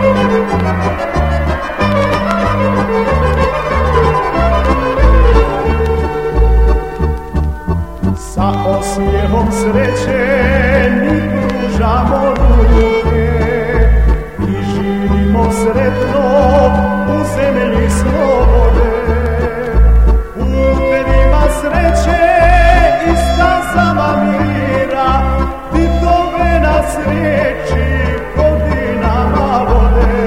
Sa osmijehom sreće mi pružamo ruke i živimo sretno u zemlji slobode. Putevima sreće i stazama mira Titove nas riječi godinama vode.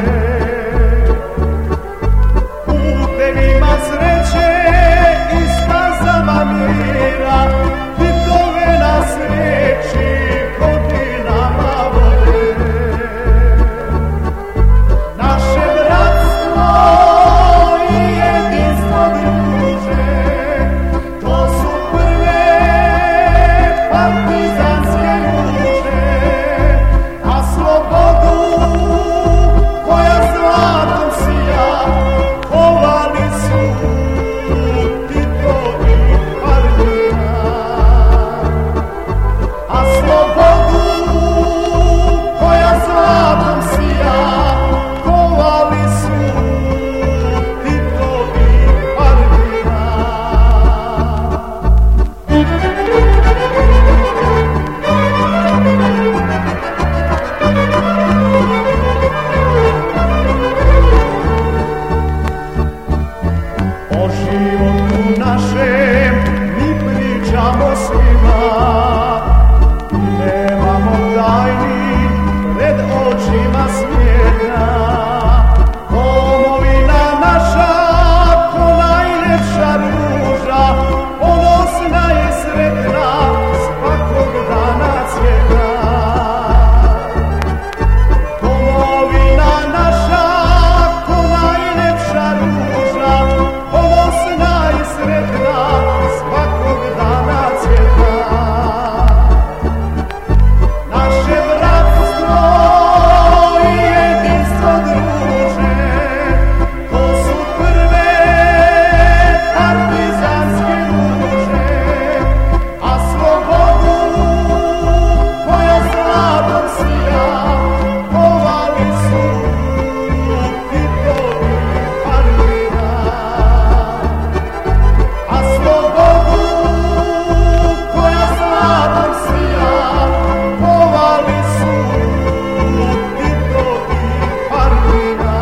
Putevima sreće i stazama mira Titove nas riječi godinama vode. Naše bratstvo i jedinstvo druže, to su prve partizanske ruže, a slobodu koja zlatom sija kovali su Titovi partija. A slobodu koja zlatom sija kovali su Titovi partija. O životu našem mi pričamo svima, nemamo tajni pred očima svijeta. Domovina naša ko najljepša ruža, ponosna i sretna svakog dana cvjeta. Domovina naša ko najljepša ruža, ponosna i sretna svakog dana cvjeta. Naše bratstvo i jedinstvo druže, to su prve partizanske ruže, a slobodu koja zlatom sija kovali su Titovi partija. A slobodu koja zlatom sija kovali su Titovi partija.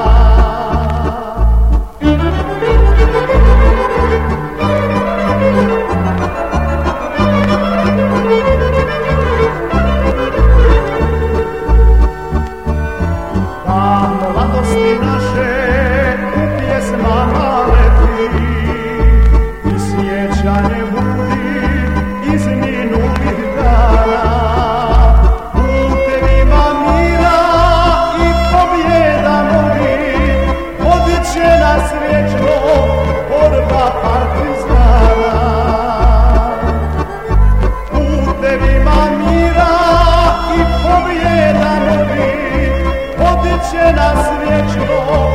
Da mladosti naše u pjesmama leti i sjećanje budi iz minulih dana. Putevima mira i pobjeda moji vodit će nas vječno borba partizana. Putevima mira i pobjeda moji vodit će nas vječno